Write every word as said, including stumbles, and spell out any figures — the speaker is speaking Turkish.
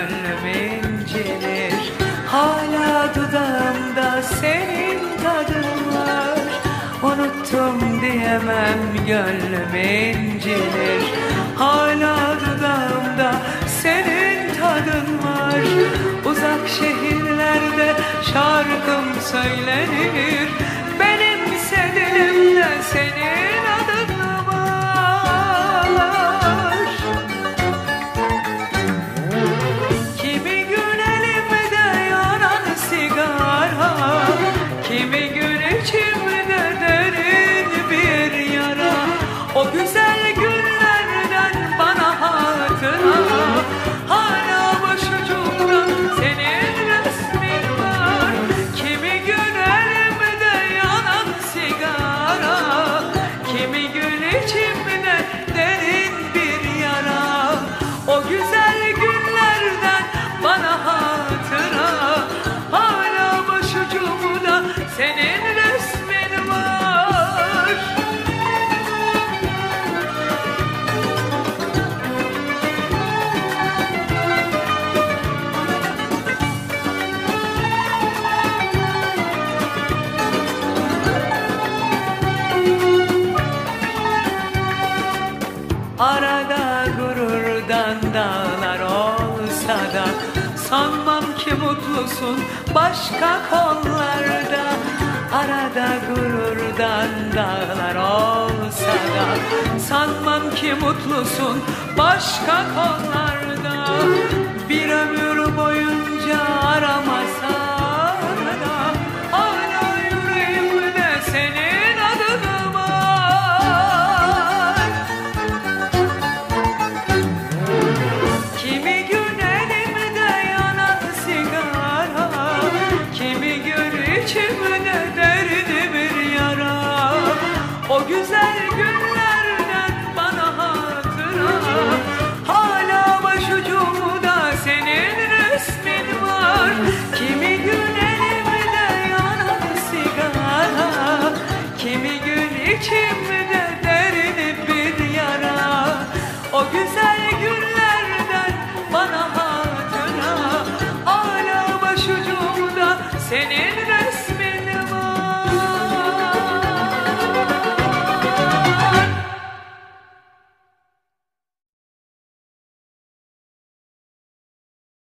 gönlüm incinir. Hala dudağımda senin tadın var. Unuttum diyemem, gönlüm incinir. Hala dudağımda senin tadın var. Uzak şehirlerde şarkım söylenir. Benimse dilimde senin adın var. Kimi gün elimde yanan sigara, kimi gün içimde derin bir yara. O güzel günlerden bana hatıra, hala başucumda senin resmin var. Kimi gün elimde yanan sigara, kimi gün içimde derin bir yara. O güzel günlerden bana hatıra, hala başucumda senin resmin var. Arada gururdan dağlar olsa da sanmam ki mutlusun başka kollarda. Arada gururdan dağlar olsa da sanmam ki mutlusun başka kollarda. Bir ömür boyunca aramasan da hala yüreğimde senin adın var. Kimi gün elimde yanan sigara, kimi gün içimde derin bir yara. O güzel günlerden bana hatıra, hala başucumda senin resmin var. Kimi gün elimde yanan sigara, kimi gün içimde